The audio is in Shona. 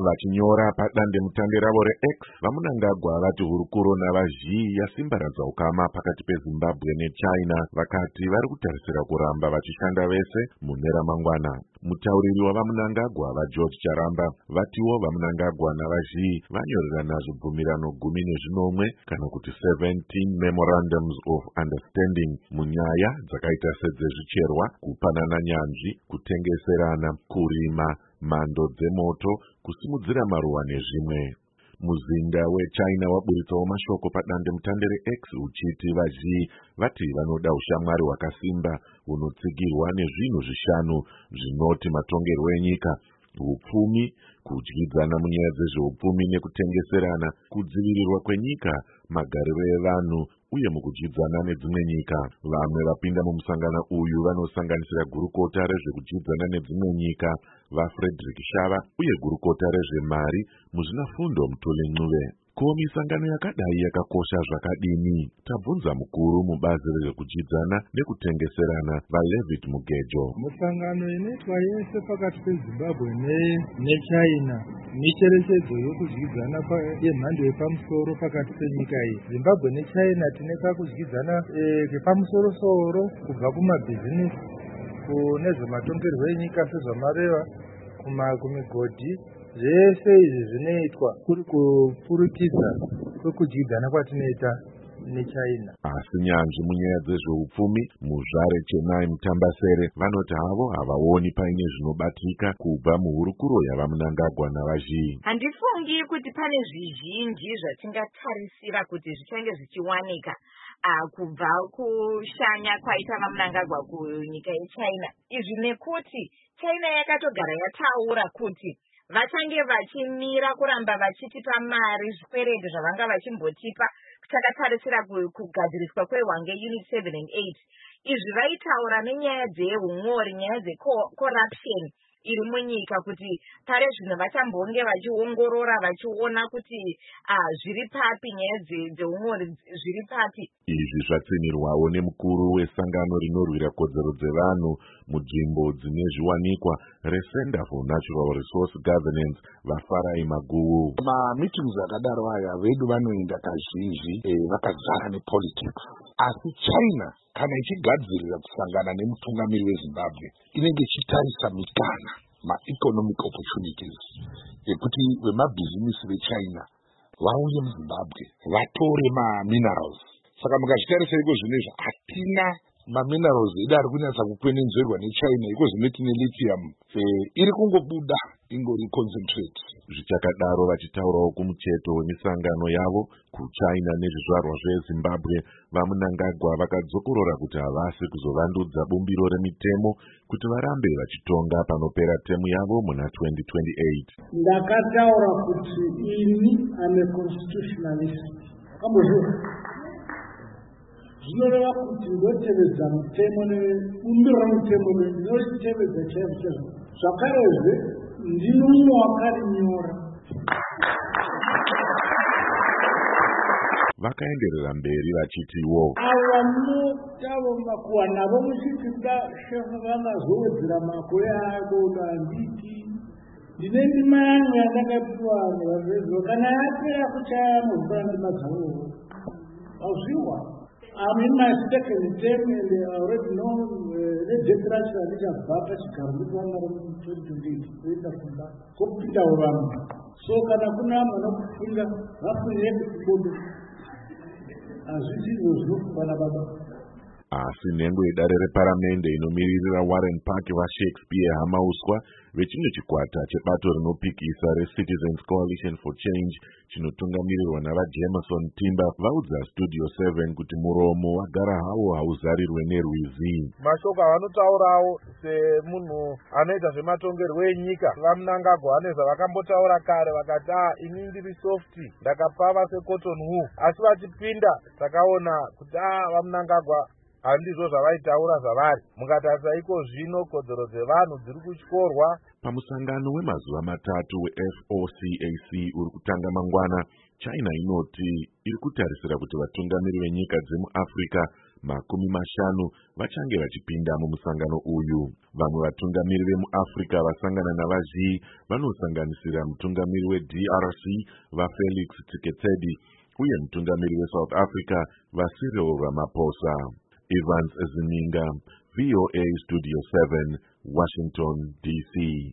Vachinyora padandemutande ravo reX, vaMnangagwa vati hurukuro navaZhii yasimbaradza ukama pakati peZimbabwe neChina, vakati vari kutarisira kuramba vachishanda vese mune ramangwana. Mutauriri wavaMnangagwa vaGeorge Charamba vatiwo vaMnangagwa navaZhii vanyorerana zvibvumirano 11 kana kuti 17 memorandums of understanding munyaya dzakaita sedzezvicherwa, kupanana nyanzvi, kutengeserana, kurima, mhando dzemoto, kusimudzira maruva nezvimwe. Muzinda weChina waburitsawo mashoko padandemutande reX uchiti vaZhii vati vanoda ushamwari hwakasimba hunotsigirwa nezvinhu 5 zvinoti matongerwo enyika, hupfumi, kudyidzana munyaya dzezveupfumi nekutengeserana, kudzivirirwa kwenyika, magariro evanhu uye mukudyidzana nedzimwe nyika. Vamwe vapinda mumusangano uyu vanosanganisira gurukota rezvekudyidzana nedzimwe nyika vaFrederick Shava uye gurukota rezvemari muzvinafundo Mutole Ncube. Ko misangano yakadai yakakosha zvakadini? Tabvunza mukuru mubazi rezvekudyidzana nekutengeserana vaLevitt Mugejo. Musangano inoitwa yese pakati peZimbabwe neChina micherechedzo yokudyidzana yemhando yepamusoro pakati penyika iyi. Zimbabwe neChina tine kakudyidzana kepamusoro-soro kubva kumabhizinisi kunezvematongerwo enyika sezvamareva kumigodhi. Zvese izvi zvinoitwa kuri kupurikidza kwekudyidzana kwatinoita neChina. Asi nyanzvi munyaya dzezveupfumi muZvare Chenai Mutambasere vanoti havo havaoni paine zvinobatika kubva muhurukuro yavaMnangagwa navaZhii. Handifungi kuti pane zvizhinji zvatingatarisira kuti zvichange zvichiwanika kubva kushanya kwaita vaMnangagwa kunyika yeChina. Izvi nekuti China yakatogara yataura kuti vachange vachimira kuramba vachitipa mari zvikwereti zvavanga vachimbotipa takatarisira kugadziriswa kweHwange Unit 7 and 8. Izvi vaitaura nenyaya dzehumori, nyaya dzecorruption iri munyika, kuti pare zvino vachambonge vachiongorora vachiona kuti zviri papi, nyaya dzehumori zviri papi. Izvi zvatsinirwawo nemukuru wesangano rinorwira kodzero dzevanhu munzvimbo dzine zviwanikwa reCenter for Natural Resource Governance vaFarai Maguwu. Meetings akadaro aya vedu vanoenda kazhinji vakazara nepolitics, asi China kana ichigadzirira kusangana nemutungamiri weZimbabwe inenge ichitarisa mikana economic opportunities ekuti vemabhizinisi veChina vauye muZimbabwe vatore minerals. Saka mukazvitarisa iko zvinezvi hatina minerals edu ari kunyatsa kukwenenzverwa neChina, iko zvino tine lithium iri kungobuda ingori concentrate. Zvichakadaro vachitaurawo kumucheto wemisangano yavo kuChina nezvizvarwa zveZimbabwe, vaMnangagwa vakadzokorora kuti havasi kuzovandudza bumbiro remitemo kuti varambe vachitonga panopera temu yavo muna 2028. Ndakataura kuti ini ame constitutionalist. Kambozvura zvinoreva kuti ndotevedza mutemo nebumbiro remutemo ndinotevedza chaizvo. Zvakarezve ndino mumwe wakarinyora. Vakaenderera mberi vachitiwo ava munotavo makuwa navo muchiti kuda shefu vangazowedzera makore avo anditi ndine ndima yangu yandakapiwa nevavezvo kana yapera kuchaya muvura ndima dzavo vazviwa. I'm in my second term and I already know the difference that I have got as Caribbean 2028. Kupita uvamu. So kana kuna mana kufunga vafunye kubodo. Azvizi zvokufana baba. Asi nhengo yedare reparamende inomiririra Warren Park vaShakespeare Hamauswa vechimwe chikwata chebato rinopikisa reCitizens Coalition for Change chinotungamirirwa navaJameson Timba vaudza Studio 7 kuti muromo wagara hawo hauzarirwe nerwizi. Mashoko avanotaurawo semunhu anoita zvematongerwo enyika vaMnangagwa vane zvavakambotaura kare vakati ini ndiri soft ndakapava secotton wool, asi vachipinda takaona kuti vaMnangagwa handizvo zvavaitaura zvavari. Mukatarisa iko zvino kodzero dzevanhu dziri kutyorwa. Pamusangano wemazuva matatu weFOCAC uri kutanga mangwana, China inoti iri kutarisira kuti vatungamiri venyika dzemuAfrica 50 vachange vachipinda mumusangano uyu. Vamwe vatungamiri vemuAfrica vasangana navaZhi vanosanganisira mutungamiri weDRC vaFelix Tshisekedi uye mutungamiri weSouth Africa vaCyril Ramaphosa. Evans Ezininga, VOA Studio 7, Washington, DC.